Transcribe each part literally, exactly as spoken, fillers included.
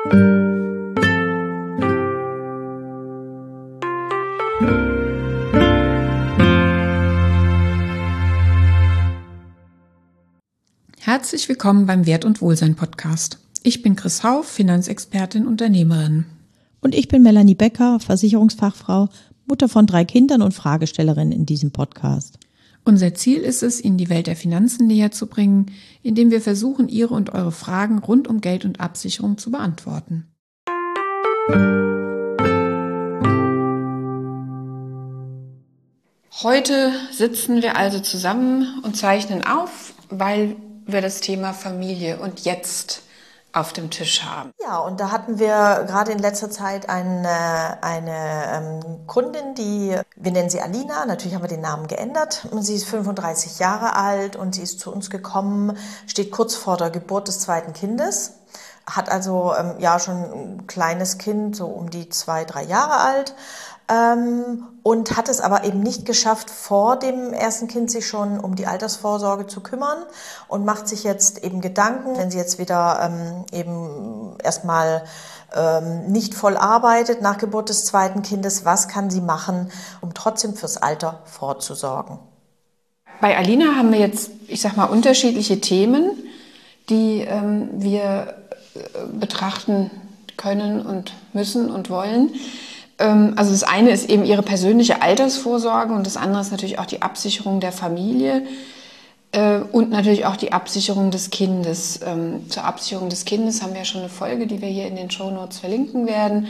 Herzlich willkommen beim Wert- und Wohlsein-Podcast. Ich bin Chris Hauff, Finanzexpertin, Unternehmerin. Und ich bin Melanie Becker, Versicherungsfachfrau, Mutter von drei Kindern und Fragestellerin in diesem Podcast. Unser Ziel ist es, Ihnen die Welt der Finanzen näher zu bringen, indem wir versuchen, Ihre und eure Fragen rund um Geld und Absicherung zu beantworten. Heute sitzen wir also zusammen und zeichnen auf, weil wir das Thema Familie und jetzt auf dem Tisch haben. Ja, und da hatten wir gerade in letzter Zeit eine, eine ähm, Kundin, die, wir nennen sie Alina, natürlich haben wir den Namen geändert. Sie ist fünfunddreißig Jahre alt und sie ist zu uns gekommen, steht kurz vor der Geburt des zweiten Kindes, hat also ähm, ja schon ein kleines Kind, so um die zwei, drei Jahre alt. Ähm, und hat es aber eben nicht geschafft, vor dem ersten Kind sich schon um die Altersvorsorge zu kümmern und macht sich jetzt eben Gedanken, wenn sie jetzt wieder ähm, eben erstmal ähm, nicht voll arbeitet nach Geburt des zweiten Kindes, was kann sie machen, um trotzdem fürs Alter vorzusorgen? Bei Alina haben wir jetzt, ich sag mal, unterschiedliche Themen, die ähm, wir äh, betrachten können und müssen und wollen. Also das eine ist eben ihre persönliche Altersvorsorge und das andere ist natürlich auch die Absicherung der Familie und natürlich auch die Absicherung des Kindes. Zur Absicherung des Kindes haben wir ja schon eine Folge, die wir hier in den Shownotes verlinken werden.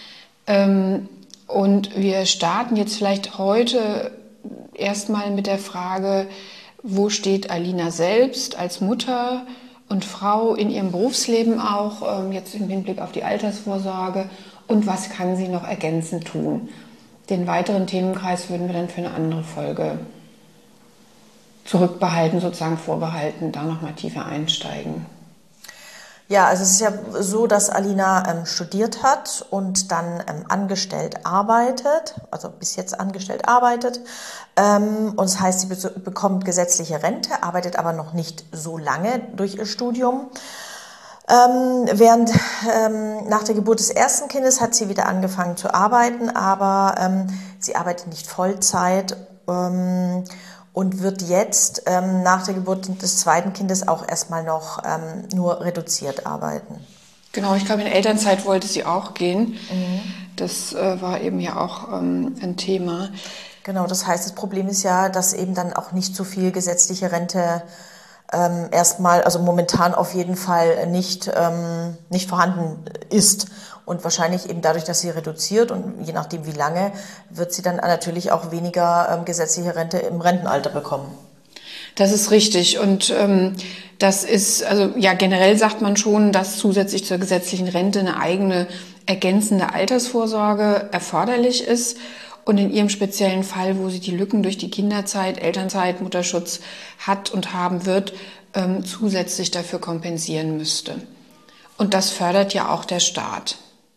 Und wir starten jetzt vielleicht heute erstmal mit der Frage, wo steht Alina selbst als Mutter und Frau in ihrem Berufsleben auch, jetzt im Hinblick auf die Altersvorsorge. Und was kann sie noch ergänzend tun? Den weiteren Themenkreis würden wir dann für eine andere Folge zurückbehalten, sozusagen vorbehalten, da nochmal tiefer einsteigen. Ja, also es ist ja so, dass Alina ähm, studiert hat und dann ähm, angestellt arbeitet, also bis jetzt angestellt arbeitet. Ähm, und das heißt, sie be- bekommt gesetzliche Rente, arbeitet aber noch nicht so lange durch ihr Studium. Ähm, während ähm, nach der Geburt des ersten Kindes hat sie wieder angefangen zu arbeiten, aber ähm, sie arbeitet nicht Vollzeit ähm, und wird jetzt ähm, nach der Geburt des zweiten Kindes auch erstmal noch ähm, nur reduziert arbeiten. Genau, ich glaube, in Elternzeit wollte sie auch gehen. Mhm. Das äh, war eben ja auch ähm, ein Thema. Genau, das heißt, das Problem ist ja, dass eben dann auch nicht so viel gesetzliche Rente Ähm, erstmal, also momentan auf jeden Fall nicht, ähm, nicht vorhanden ist. Und wahrscheinlich eben dadurch, dass sie reduziert und je nachdem wie lange, wird sie dann natürlich auch weniger ähm, gesetzliche Rente im Rentenalter bekommen. Das ist richtig. Und ähm, das ist, also ja, generell sagt man schon, dass zusätzlich zur gesetzlichen Rente eine eigene ergänzende Altersvorsorge erforderlich ist. Und in ihrem speziellen Fall, wo sie die Lücken durch die Kinderzeit, Elternzeit, Mutterschutz hat und haben wird, ähm, zusätzlich dafür kompensieren müsste. Und das fördert ja auch der Staat.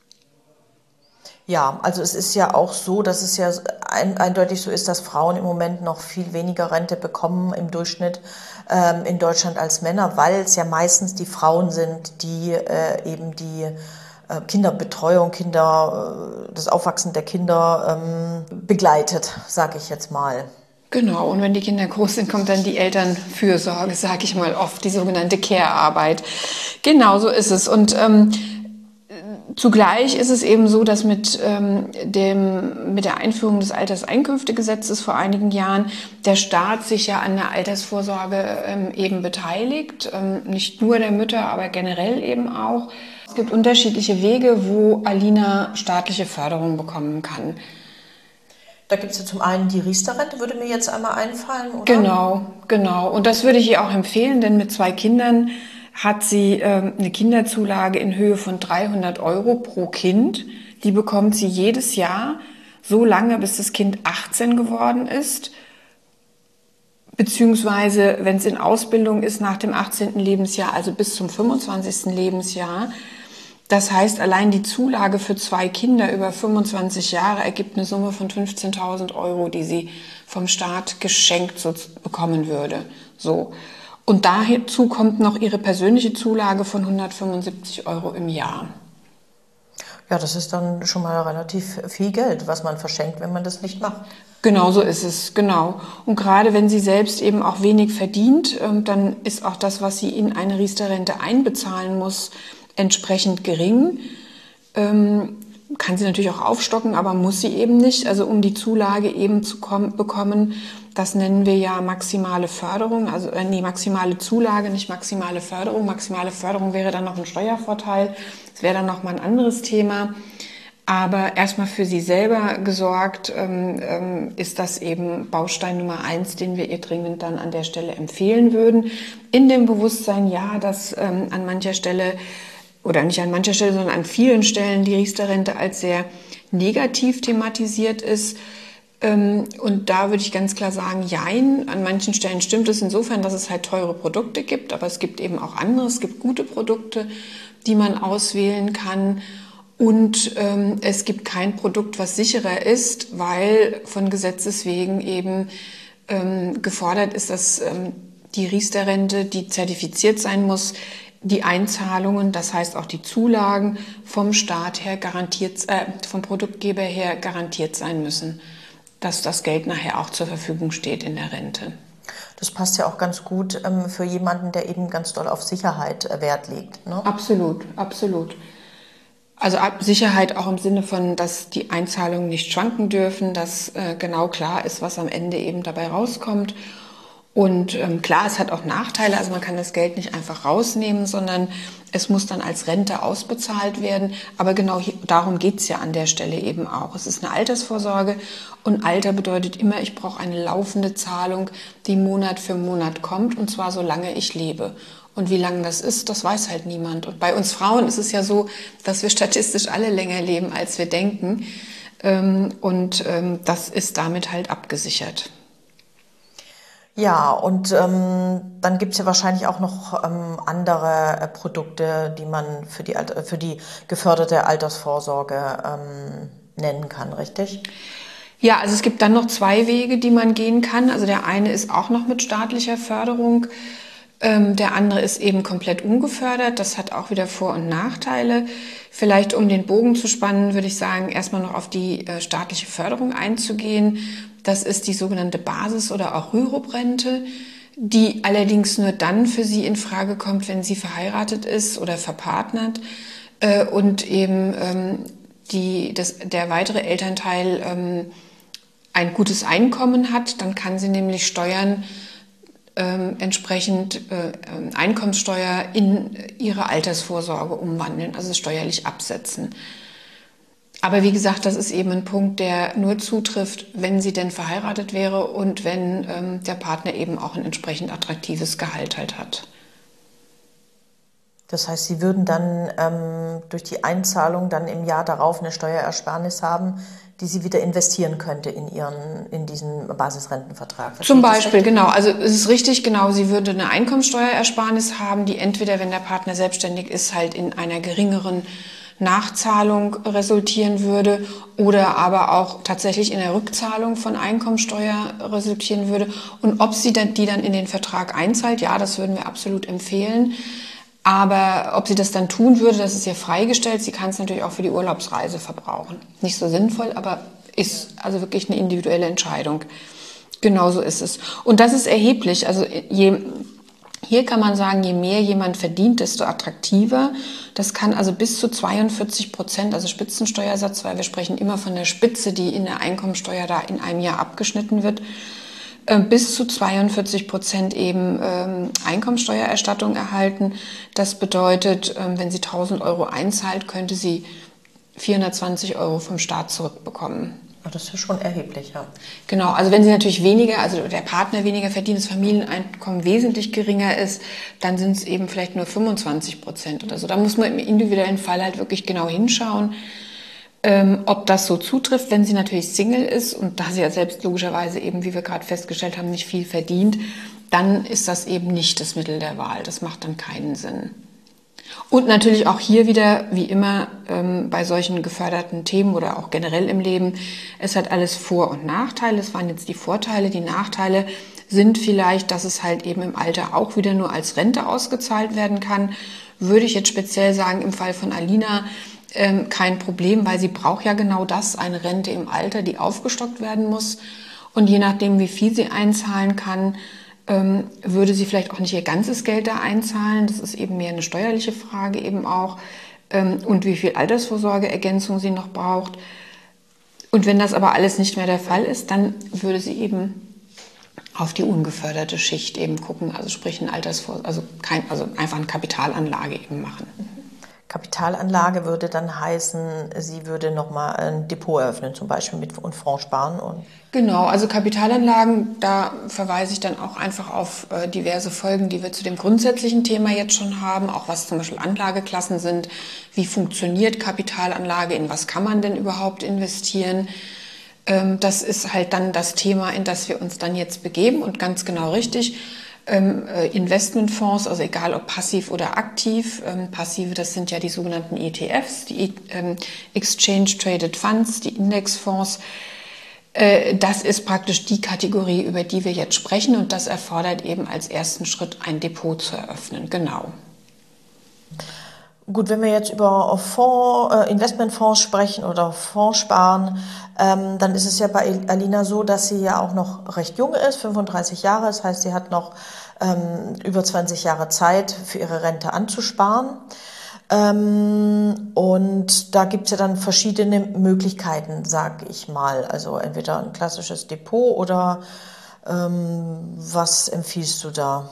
Ja, also es ist ja auch so, dass es ja ein, eindeutig so ist, dass Frauen im Moment noch viel weniger Rente bekommen im Durchschnitt ähm, in Deutschland als Männer, weil es ja meistens die Frauen sind, die äh, eben die Kinderbetreuung, Kinder, das Aufwachsen der Kinder ähm, begleitet, sage ich jetzt mal. Genau, und wenn die Kinder groß sind, kommt dann die Elternfürsorge, sage ich mal oft, die sogenannte Care-Arbeit. Genau, so ist es. Und ähm, zugleich ist es eben so, dass mit, ähm, dem, mit der Einführung des Alterseinkünftegesetzes vor einigen Jahren der Staat sich ja an der Altersvorsorge ähm, eben beteiligt. Ähm, nicht nur der Mütter, aber generell eben auch. Es gibt unterschiedliche Wege, wo Alina staatliche Förderung bekommen kann. Da gibt es ja zum einen die Riester-Rente, würde mir jetzt einmal einfallen, oder? Genau, genau. Und das würde ich ihr auch empfehlen, denn mit zwei Kindern hat sie ähm, eine Kinderzulage in Höhe von dreihundert Euro pro Kind. Die bekommt sie jedes Jahr, so lange, bis das Kind achtzehn geworden ist. Beziehungsweise, wenn es in Ausbildung ist, nach dem achtzehnten Lebensjahr, also bis zum fünfundzwanzigsten Lebensjahr. Das heißt, allein die Zulage für zwei Kinder über fünfundzwanzig Jahre ergibt eine Summe von fünfzehntausend Euro, die sie vom Staat geschenkt so bekommen würde. So. Und dazu kommt noch ihre persönliche Zulage von hundertfünfundsiebzig Euro im Jahr. Ja, das ist dann schon mal relativ viel Geld, was man verschenkt, wenn man das nicht macht. Genau so ist es, genau. Und gerade wenn sie selbst eben auch wenig verdient, dann ist auch das, was sie in eine Riester-Rente einbezahlen muss, entsprechend gering. Ähm, kann sie natürlich auch aufstocken, aber muss sie eben nicht. Also um die Zulage eben zu kommen, bekommen, das nennen wir ja maximale Förderung, also äh, nee, maximale Zulage, nicht maximale Förderung. Maximale Förderung wäre dann noch ein Steuervorteil. Das wäre dann noch mal ein anderes Thema. Aber erstmal für sie selber gesorgt, ähm, ähm, ist das eben Baustein Nummer eins, den wir ihr dringend dann an der Stelle empfehlen würden. In dem Bewusstsein, ja, dass ähm, an mancher Stelle, oder nicht an mancher Stelle, sondern an vielen Stellen die Riester-Rente als sehr negativ thematisiert ist. Ähm, und da würde ich ganz klar sagen, jein. An manchen Stellen stimmt es insofern, dass es halt teure Produkte gibt, aber es gibt eben auch andere, es gibt gute Produkte, die man auswählen kann. Und ähm, es gibt kein Produkt, was sicherer ist, weil von Gesetzes wegen eben ähm, gefordert ist, dass ähm, die Riester-Rente, die zertifiziert sein muss, die Einzahlungen, das heißt auch die Zulagen vom Staat her garantiert, äh, vom Produktgeber her garantiert sein müssen, dass das Geld nachher auch zur Verfügung steht in der Rente. Das passt ja auch ganz gut ähm, für jemanden, der eben ganz doll auf Sicherheit äh, Wert legt, ne? Absolut, absolut. Also Sicherheit auch im Sinne von, dass die Einzahlungen nicht schwanken dürfen, dass äh, genau klar ist, was am Ende eben dabei rauskommt. Und ähm, klar, es hat auch Nachteile, also man kann das Geld nicht einfach rausnehmen, sondern es muss dann als Rente ausbezahlt werden. Aber genau hier, darum geht's ja an der Stelle eben auch. Es ist eine Altersvorsorge und Alter bedeutet immer, ich brauche eine laufende Zahlung, die Monat für Monat kommt, und zwar solange ich lebe. Und wie lange das ist, das weiß halt niemand. Und bei uns Frauen ist es ja so, dass wir statistisch alle länger leben, als wir denken. Und das ist damit halt abgesichert. Ja, und ähm, dann gibt's ja wahrscheinlich auch noch ähm, andere äh, Produkte, die man für die, Alter, für die geförderte Altersvorsorge ähm, nennen kann, richtig? Ja, also es gibt dann noch zwei Wege, die man gehen kann. Also der eine ist auch noch mit staatlicher Förderung. Der andere ist eben komplett ungefördert. Das hat auch wieder Vor- und Nachteile. Vielleicht, um den Bogen zu spannen, würde ich sagen, erstmal noch auf die äh, staatliche Förderung einzugehen. Das ist die sogenannte Basis- oder auch Rürup-Rente, die allerdings nur dann für sie in Frage kommt, wenn sie verheiratet ist oder verpartnert äh, und eben ähm, die, das, der weitere Elternteil ähm, ein gutes Einkommen hat. Dann kann sie nämlich Steuern Ähm, entsprechend äh, Einkommenssteuer in ihre Altersvorsorge umwandeln, also steuerlich absetzen. Aber wie gesagt, das ist eben ein Punkt, der nur zutrifft, wenn sie denn verheiratet wäre und wenn ähm, der Partner eben auch ein entsprechend attraktives Gehalt halt hat. Das heißt, Sie würden dann ähm, durch die Einzahlung dann im Jahr darauf eine Steuerersparnis haben, die Sie wieder investieren könnte in Ihren, in diesen Basisrentenvertrag. Verstehe Zum Beispiel, genau. Also es ist richtig, genau. Sie würde eine Einkommensteuerersparnis haben, die entweder, wenn der Partner selbstständig ist, halt in einer geringeren Nachzahlung resultieren würde oder aber auch tatsächlich in der Rückzahlung von Einkommensteuer resultieren würde. Und ob sie dann, die dann in den Vertrag einzahlt, ja, das würden wir absolut empfehlen. Aber ob sie das dann tun würde, das ist ihr freigestellt. Sie kann es natürlich auch für die Urlaubsreise verbrauchen. Nicht so sinnvoll, aber ist also wirklich eine individuelle Entscheidung. Genauso ist es. Und das ist erheblich. Also je, hier kann man sagen, je mehr jemand verdient, desto attraktiver. Das kann also bis zu zweiundvierzig Prozent, also Spitzensteuersatz, weil wir sprechen immer von der Spitze, die in der Einkommensteuer da in einem Jahr abgeschnitten wird, bis zu zweiundvierzig Prozent eben ähm, Einkommensteuererstattung erhalten. Das bedeutet, ähm, wenn sie tausend Euro einzahlt, könnte sie vierhundertzwanzig Euro vom Staat zurückbekommen. Das ist schon erheblich, ja. Genau, also wenn sie natürlich weniger, also der Partner weniger verdient, das Familieneinkommen wesentlich geringer ist, dann sind es eben vielleicht nur fünfundzwanzig Prozent oder so. Da muss man im individuellen Fall halt wirklich genau hinschauen, Ähm, ob das so zutrifft. Wenn sie natürlich Single ist und da sie ja selbst logischerweise eben, wie wir gerade festgestellt haben, nicht viel verdient, dann ist das eben nicht das Mittel der Wahl. Das macht dann keinen Sinn. Und natürlich auch hier wieder, wie immer ähm, bei solchen geförderten Themen oder auch generell im Leben, es hat alles Vor- und Nachteile. Es waren jetzt die Vorteile. Die Nachteile sind vielleicht, dass es halt eben im Alter auch wieder nur als Rente ausgezahlt werden kann. Würde ich jetzt speziell sagen, im Fall von Alina, ähm, kein Problem, weil sie braucht ja genau das, eine Rente im Alter, die aufgestockt werden muss. Und je nachdem, wie viel sie einzahlen kann, ähm, würde sie vielleicht auch nicht ihr ganzes Geld da einzahlen. Das ist eben mehr eine steuerliche Frage eben auch. Ähm, und wie viel Altersvorsorgeergänzung sie noch braucht. Und wenn das aber alles nicht mehr der Fall ist, dann würde sie eben auf die ungeförderte Schicht eben gucken, also sprich ein Altersvor, also kein, also einfach eine Kapitalanlage eben machen. Kapitalanlage würde dann heißen, sie würde nochmal ein Depot eröffnen, zum Beispiel mit und Fonds sparen und Genau, also Kapitalanlagen, da verweise ich dann auch einfach auf äh, diverse Folgen, die wir zu dem grundsätzlichen Thema jetzt schon haben, auch was zum Beispiel Anlageklassen sind, wie funktioniert Kapitalanlage, in was kann man denn überhaupt investieren. Ähm, das ist halt dann das Thema, in das wir uns dann jetzt begeben und ganz genau richtig. Ähm, äh, Investmentfonds, also egal ob passiv oder aktiv, ähm, passive, das sind ja die sogenannten E T Fs, die ähm, Exchange Traded Funds, die Indexfonds. Das ist praktisch die Kategorie, über die wir jetzt sprechen und das erfordert eben als ersten Schritt ein Depot zu eröffnen. Genau. Gut, wenn wir jetzt über Fonds, äh, Investmentfonds sprechen oder Fonds sparen, ähm, dann ist es ja bei Alina so, dass sie ja auch noch recht jung ist, fünfunddreißig Jahre. Das heißt, sie hat noch ähm, über zwanzig Jahre Zeit für ihre Rente anzusparen. Ähm, und da gibt's ja dann verschiedene Möglichkeiten, sag ich mal. Also entweder ein klassisches Depot oder ähm, was empfiehlst du da?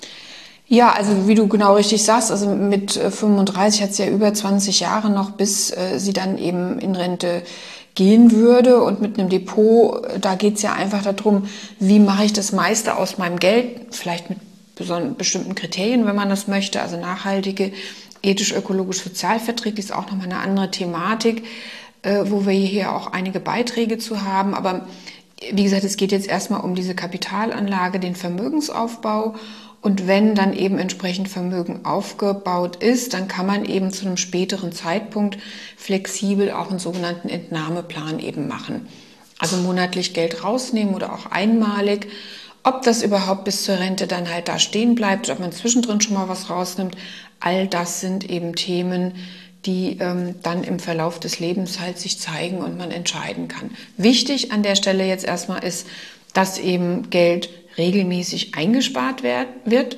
Ja, also wie du genau richtig sagst, also mit fünfunddreißig hat sie ja über zwanzig Jahre noch, bis äh, sie dann eben in Rente gehen würde. Und mit einem Depot, da geht's ja einfach darum, wie mache ich das meiste aus meinem Geld, vielleicht mit bestimmten Kriterien, wenn man das möchte, also nachhaltige, ethisch, ökologisch, sozialverträglich ist auch nochmal eine andere Thematik, äh, wo wir hier auch einige Beiträge zu haben. Aber wie gesagt, es geht jetzt erstmal um diese Kapitalanlage, den Vermögensaufbau. Und wenn dann eben entsprechend Vermögen aufgebaut ist, dann kann man eben zu einem späteren Zeitpunkt flexibel auch einen sogenannten Entnahmeplan eben machen. Also monatlich Geld rausnehmen oder auch einmalig. Ob das überhaupt bis zur Rente dann halt da stehen bleibt, ob man zwischendrin schon mal was rausnimmt, all das sind eben Themen, die ähm, dann im Verlauf des Lebens halt sich zeigen und man entscheiden kann. Wichtig an der Stelle jetzt erstmal ist, dass eben Geld regelmäßig eingespart werd, wird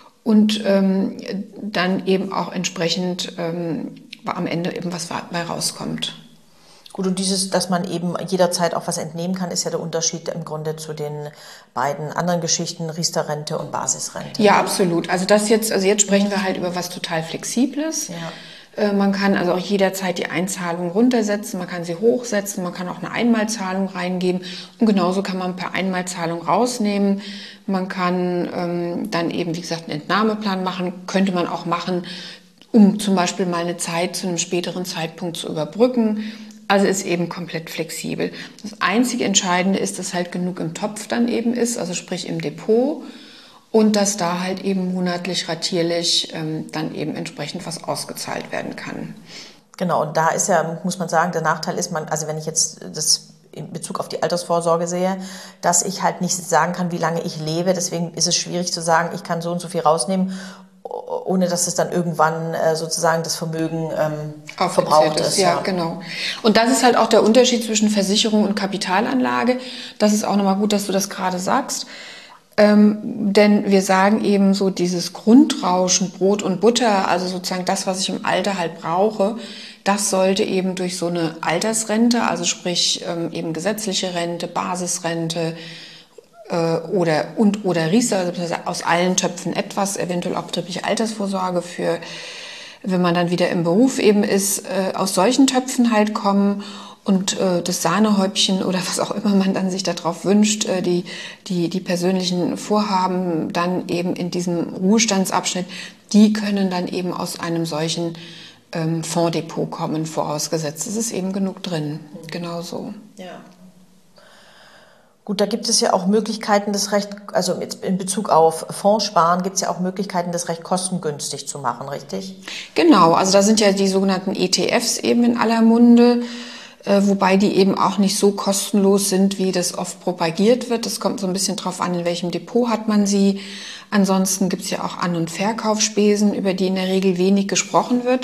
und ähm, dann eben auch entsprechend ähm, am Ende eben was dabei rauskommt. Gut, und dieses, dass man eben jederzeit auch was entnehmen kann, ist ja der Unterschied im Grunde zu den beiden anderen Geschichten, Riester-Rente und Basisrente. Ja, absolut. Also das jetzt, also jetzt sprechen wir halt über was total Flexibles. Ja. Man kann also auch jederzeit die Einzahlung runtersetzen, man kann sie hochsetzen, man kann auch eine Einmalzahlung reingeben und genauso kann man per Einmalzahlung rausnehmen. Man kann ähm, dann eben, wie gesagt, einen Entnahmeplan machen, könnte man auch machen, um zum Beispiel mal eine Zeit zu einem späteren Zeitpunkt zu überbrücken. Also ist eben komplett flexibel. Das einzige Entscheidende ist, dass halt genug im Topf dann eben ist, also sprich im Depot. Und dass da halt eben monatlich ratierlich ähm, dann eben entsprechend was ausgezahlt werden kann. Genau, und da ist ja, muss man sagen, der Nachteil ist, man, also wenn ich jetzt das in Bezug auf die Altersvorsorge sehe, dass ich halt nicht sagen kann, wie lange ich lebe. Deswegen ist es schwierig zu sagen, ich kann so und so viel rausnehmen, ohne dass es dann irgendwann äh, sozusagen das Vermögen ähm, verbraucht ist. Ja, ja, genau. Und das ist halt auch der Unterschied zwischen Versicherung und Kapitalanlage. Das ist auch nochmal gut, dass du das gerade sagst. Ähm, denn wir sagen eben so dieses Grundrauschen, Brot und Butter, also sozusagen das, was ich im Alter halt brauche, das sollte eben durch so eine Altersrente, also sprich ähm, eben gesetzliche Rente, Basisrente äh, oder und oder Riester, also aus allen Töpfen etwas, eventuell auch betriebliche Altersvorsorge für, wenn man dann wieder im Beruf eben ist, äh, aus solchen Töpfen halt kommen. Und äh, das Sahnehäubchen oder was auch immer man dann sich darauf wünscht, äh, die, die, die persönlichen Vorhaben dann eben in diesem Ruhestandsabschnitt, die können dann eben aus einem solchen ähm, Fondsdepot kommen, vorausgesetzt. Es ist eben genug drin, genau so. Ja. Gut, da gibt es ja auch Möglichkeiten, das recht, also jetzt in Bezug auf Fondssparen gibt es ja auch Möglichkeiten, das recht kostengünstig zu machen, richtig? Genau, also da sind ja die sogenannten E T Fs eben in aller Munde. Wobei die eben auch nicht so kostenlos sind, wie das oft propagiert wird. Das kommt so ein bisschen drauf an, in welchem Depot hat man sie. Ansonsten gibt es ja auch An- und Verkaufsspesen, über die in der Regel wenig gesprochen wird.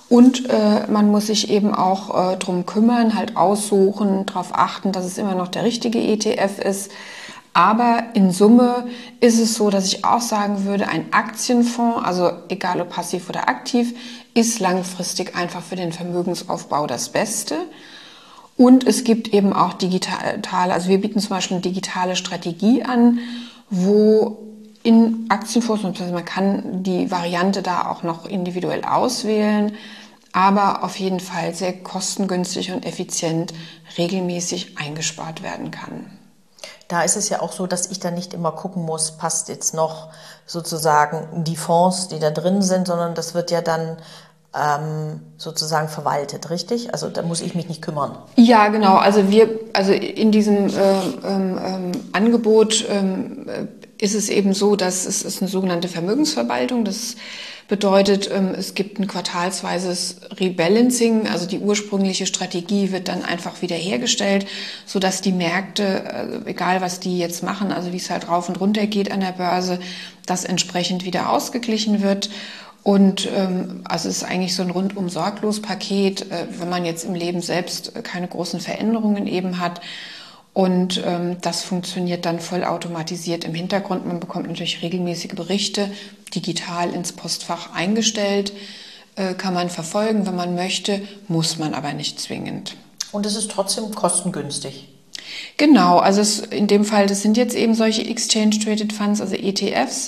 Und äh, man muss sich eben auch äh, drum kümmern, halt aussuchen, darauf achten, dass es immer noch der richtige E T F ist. Aber in Summe ist es so, dass ich auch sagen würde, ein Aktienfonds, also egal ob passiv oder aktiv, ist langfristig einfach für den Vermögensaufbau das Beste. Und es gibt eben auch digitale, also wir bieten zum Beispiel eine digitale Strategie an, wo in Aktienfonds, man kann die Variante da auch noch individuell auswählen, aber auf jeden Fall sehr kostengünstig und effizient regelmäßig eingespart werden kann. Da ist es ja auch so, dass ich dann nicht immer gucken muss, passt jetzt noch sozusagen die Fonds, die da drin sind, sondern das wird ja dann ähm, sozusagen verwaltet, richtig? Also da muss ich mich nicht kümmern. Ja, genau. Also wir, also in diesem äh, ähm, Angebot ähm, ist es eben so, dass es ist eine sogenannte Vermögensverwaltung. Das bedeutet, ähm, es gibt ein quartalsweises Rebalancing, also die ursprüngliche Strategie wird dann einfach wiederhergestellt, sodass die Märkte, äh, egal was die jetzt machen, also wie es halt rauf und runter geht an der Börse, das entsprechend wieder ausgeglichen wird. Und ähm, also es ist eigentlich so ein rundum sorglos Paket, äh, wenn man jetzt im Leben selbst keine großen Veränderungen eben hat. Und ähm, das funktioniert dann vollautomatisiert im Hintergrund. Man bekommt natürlich regelmäßige Berichte, digital ins Postfach eingestellt, äh, kann man verfolgen, wenn man möchte, muss man aber nicht zwingend. Und es ist trotzdem kostengünstig. Genau, also es, in dem Fall, das sind jetzt eben solche Exchange Traded Funds, also E T Fs,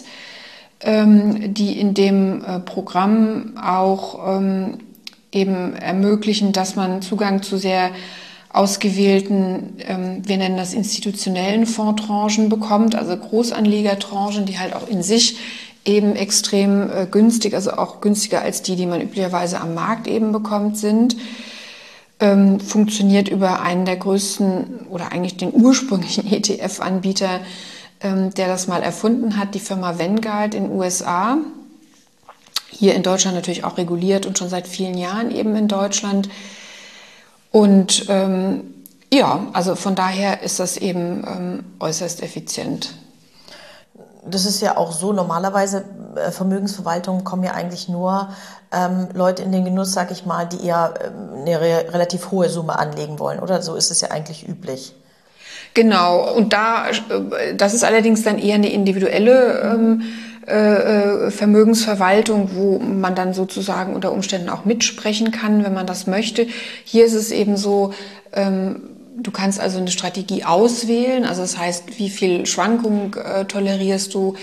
die in dem Programm auch ähm, eben ermöglichen, dass man Zugang zu sehr ausgewählten, ähm, wir nennen das institutionellen Fondstranchen bekommt, also Großanlegertranchen, die halt auch in sich eben extrem äh, günstig, also auch günstiger als die, die man üblicherweise am Markt eben bekommt, sind. Ähm, funktioniert über einen der größten oder eigentlich den ursprünglichen E T F-Anbieter, der das mal erfunden hat, die Firma Vanguard in den U S A. Hier in Deutschland natürlich auch reguliert und schon seit vielen Jahren eben in Deutschland. Und ähm, ja, also von daher ist das eben ähm, äußerst effizient. Das ist ja auch so, normalerweise äh, Vermögensverwaltungen kommen ja eigentlich nur ähm, Leute in den Genuss, sag ich mal, die eher äh, eine re- relativ hohe Summe anlegen wollen, oder? So ist es ja eigentlich üblich. Genau, und da, das ist allerdings dann eher eine individuelle ähm, äh, Vermögensverwaltung, wo man dann sozusagen unter Umständen auch mitsprechen kann, wenn man das möchte. Hier ist es eben so, ähm, du kannst also eine Strategie auswählen, also das heißt, wie viel Schwankung äh, tolerierst du,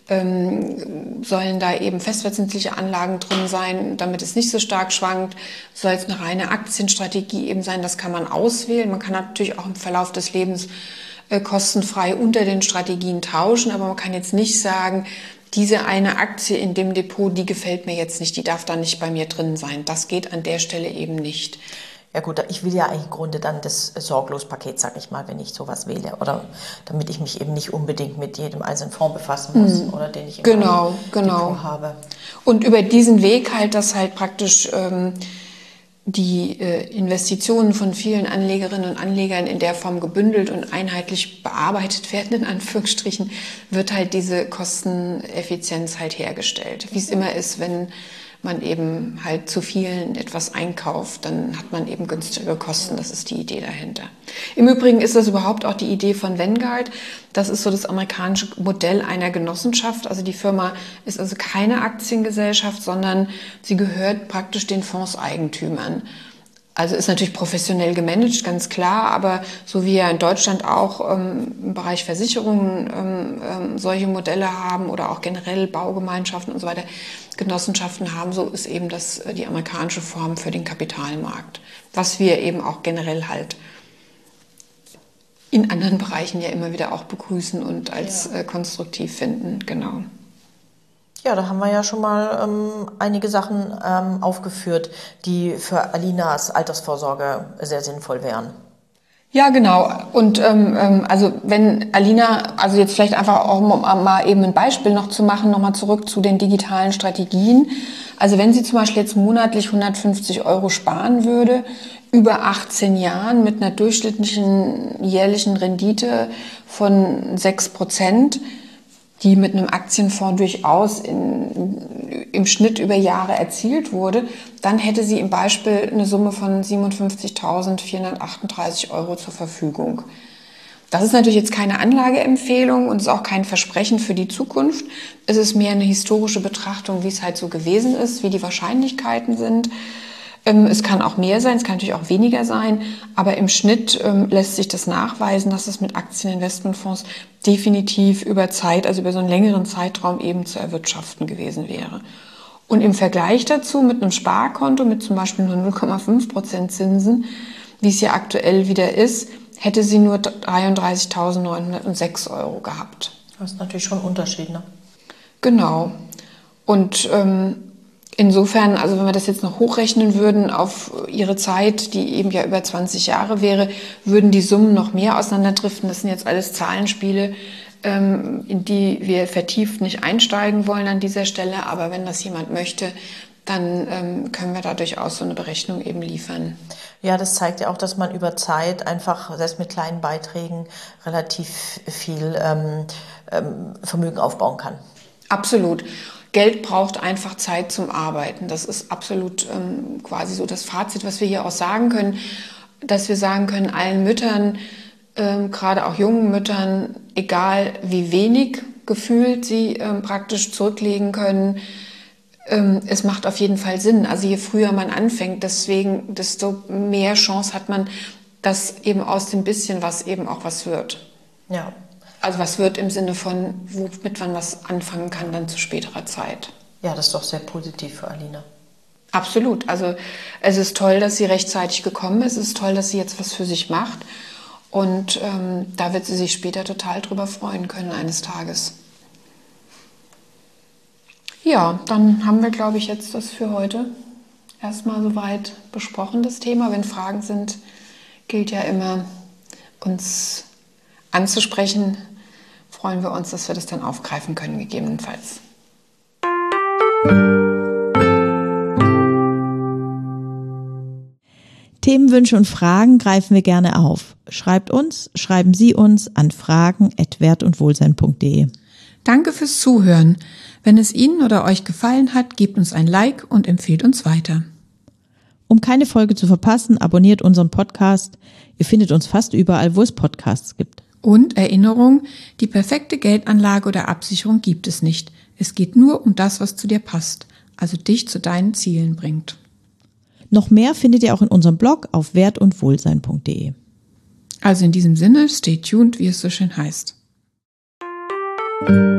Ähm, sollen da eben festverzinsliche Anlagen drin sein, damit es nicht so stark schwankt, soll es eine reine Aktienstrategie eben sein, das kann man auswählen. Man kann natürlich auch im Verlauf des Lebens äh, kostenfrei unter den Strategien tauschen, aber man kann jetzt nicht sagen, diese eine Aktie in dem Depot, die gefällt mir jetzt nicht, die darf da nicht bei mir drin sein. Das geht an der Stelle eben nicht. Ja gut, ich will ja eigentlich im Grunde dann das Sorglos-Paket, sag ich mal, wenn ich sowas wähle. Oder damit ich mich eben nicht unbedingt mit jedem einzelnen Fonds befassen muss, hm. oder den ich im genau, genau. Depot habe. Und über diesen Weg halt, dass halt praktisch ähm, die äh, Investitionen von vielen Anlegerinnen und Anlegern in der Form gebündelt und einheitlich bearbeitet werden, in Anführungsstrichen, wird halt diese Kosteneffizienz halt hergestellt. Wie es immer ist, wenn man eben halt zu vielen etwas einkauft, dann hat man eben günstigere Kosten. Das ist die Idee dahinter. Im Übrigen ist das überhaupt auch die Idee von Vanguard. Das ist so das amerikanische Modell einer Genossenschaft. Also die Firma ist also keine Aktiengesellschaft, sondern sie gehört praktisch den Fondseigentümern. Also ist natürlich professionell gemanagt, ganz klar, aber so wie ja in Deutschland auch ähm, im Bereich Versicherungen ähm, ähm, solche Modelle haben oder auch generell Baugemeinschaften und so weiter, Genossenschaften haben, so ist eben das die amerikanische Form für den Kapitalmarkt, was wir eben auch generell halt in anderen Bereichen ja immer wieder auch begrüßen und als ja. äh, konstruktiv finden, genau. Ja, da haben wir ja schon mal ähm, einige Sachen ähm, aufgeführt, die für Alinas Altersvorsorge sehr sinnvoll wären. Ja, genau. Und ähm, also wenn Alina, also jetzt vielleicht einfach auch mal eben ein Beispiel noch zu machen, nochmal zurück zu den digitalen Strategien. Also wenn sie zum Beispiel jetzt monatlich hundertfünfzig Euro sparen würde, über achtzehn Jahren mit einer durchschnittlichen jährlichen Rendite von sechs Prozent, die mit einem Aktienfonds durchaus in, im Schnitt über Jahre erzielt wurde, dann hätte sie im Beispiel eine Summe von siebenundfünfzigtausendvierhundertachtunddreißig Euro zur Verfügung. Das ist natürlich jetzt keine Anlageempfehlung und ist auch kein Versprechen für die Zukunft. Es ist mehr eine historische Betrachtung, wie es halt so gewesen ist, wie die Wahrscheinlichkeiten sind. Es kann auch mehr sein, es kann natürlich auch weniger sein, aber im Schnitt ähm, lässt sich das nachweisen, dass es mit Aktieninvestmentfonds definitiv über Zeit, also über so einen längeren Zeitraum eben zu erwirtschaften gewesen wäre. Und im Vergleich dazu mit einem Sparkonto mit zum Beispiel nur null Komma fünf Prozent Zinsen, wie es ja aktuell wieder ist, hätte sie nur dreiunddreißigtausendneunhundertsechs Euro gehabt. Das ist natürlich schon ein Unterschied, ne? Genau. Und ähm, insofern, also wenn wir das jetzt noch hochrechnen würden auf ihre Zeit, die eben ja über zwanzig Jahre wäre, würden die Summen noch mehr auseinanderdriften. Das sind jetzt alles Zahlenspiele, ähm, in die wir vertieft nicht einsteigen wollen an dieser Stelle. Aber wenn das jemand möchte, dann ähm, können wir da durchaus so eine Berechnung eben liefern. Ja, das zeigt ja auch, dass man über Zeit einfach, selbst mit kleinen Beiträgen, relativ viel ähm, ähm, Vermögen aufbauen kann. Absolut. Geld braucht einfach Zeit zum Arbeiten. Das ist absolut ähm, quasi so das Fazit, was wir hier auch sagen können, dass wir sagen können, allen Müttern, ähm, gerade auch jungen Müttern, egal wie wenig gefühlt sie ähm, praktisch zurücklegen können, ähm, es macht auf jeden Fall Sinn. Also je früher man anfängt, deswegen, desto mehr Chance hat man, dass eben aus dem bisschen was eben auch was wird. Ja. Also was wird im Sinne von, womit man was anfangen kann, dann zu späterer Zeit. Ja, das ist doch sehr positiv für Alina. Absolut. Also es ist toll, dass sie rechtzeitig gekommen ist. Es ist toll, dass sie jetzt was für sich macht. Und ähm, da wird sie sich später total drüber freuen können eines Tages. Ja, dann haben wir, glaube ich, jetzt das für heute erstmal soweit besprochen, das Thema. Wenn Fragen sind, gilt ja immer, uns anzusprechen, freuen wir uns, dass wir das dann aufgreifen können, gegebenenfalls. Themenwünsche und Fragen greifen wir gerne auf. Schreibt uns, schreiben Sie uns an fragen at wert und wohlsein punkt de. Danke fürs Zuhören. Wenn es Ihnen oder euch gefallen hat, gebt uns ein Like und empfehlt uns weiter. Um keine Folge zu verpassen, abonniert unseren Podcast. Ihr findet uns fast überall, wo es Podcasts gibt. Und Erinnerung, die perfekte Geldanlage oder Absicherung gibt es nicht. Es geht nur um das, was zu dir passt, also dich zu deinen Zielen bringt. Noch mehr findet ihr auch in unserem Blog auf wert und wohlsein punkt de. Also in diesem Sinne, stay tuned, wie es so schön heißt.